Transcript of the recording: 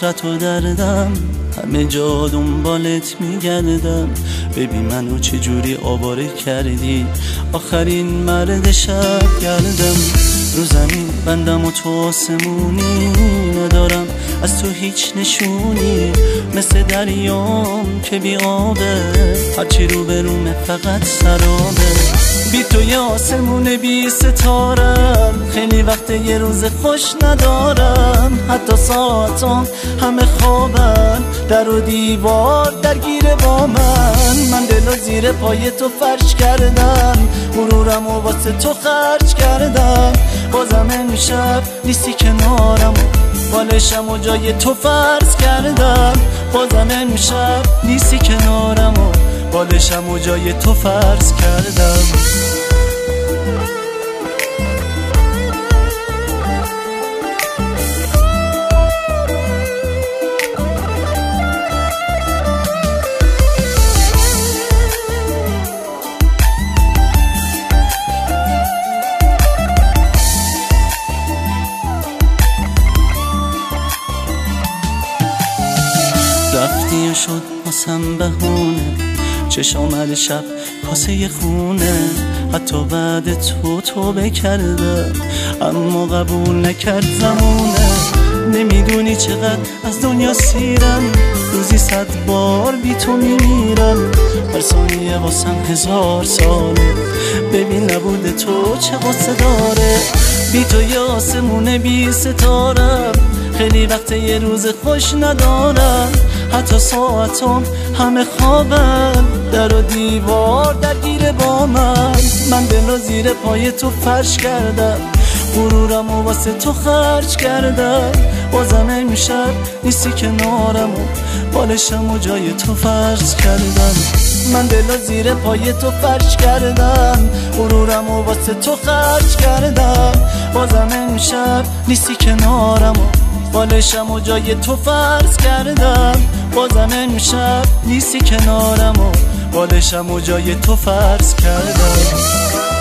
آخرت و دردم، همه جا دنبالت میگردم. ببین منو چجوری آواره کردی، آخرین مرد شب گردم. رو زمین بندم و تو آسمونی، ندارم از تو هیچ نشونی. مثل دریام که بی آبه، هرچی رو برومه فقط سرابه. بی تو یه آسمون بی ستارم، خیلی وقت یه روز خوش ندارم. حتی ساعتام همه خوابن، در و دیوار درگیره با من دلو زیر پای تو فرش کردم، غرورم و واسه تو خرج کردم. بازم امشب نیستی کنارم، بالشم و جای تو فرض کردم. بازم امشب نیستی کنارم، بالشم و جای تو فرض کردم. رفتی و شد واسم بهونه، چشام هر شب کاسه خونه. حتی بعد تو توبه کرده، اما قبول نکرد زمونه. نمیدونی چقدر از دنیا سیرم، روزی 100 بار بی تو میمیرم. هر ثانیه واسم 1000 ساله، ببین نبوده تو چه غصه داره. بی تو یه آسمونه بی ستارم، خیلی وقت یه روز خوش ندارم. حتی ساعتام همه خوابن، در و دیوار درگیره با من دلو زیر پای تو فرش کردم، غرورم و واسه تو خرج کردم. بازم امشب نیستی کنارم، بالشم و جای تو فرض کردم. من دلو زیر پای تو فرش کردم، غرورم و واسه تو خرج کردم. بازم امشب نیستی کنارم، بالشم و جای تو فرض کردم. بازم امشب نیستی کنارم، بالشم و جای تو فرض کردم.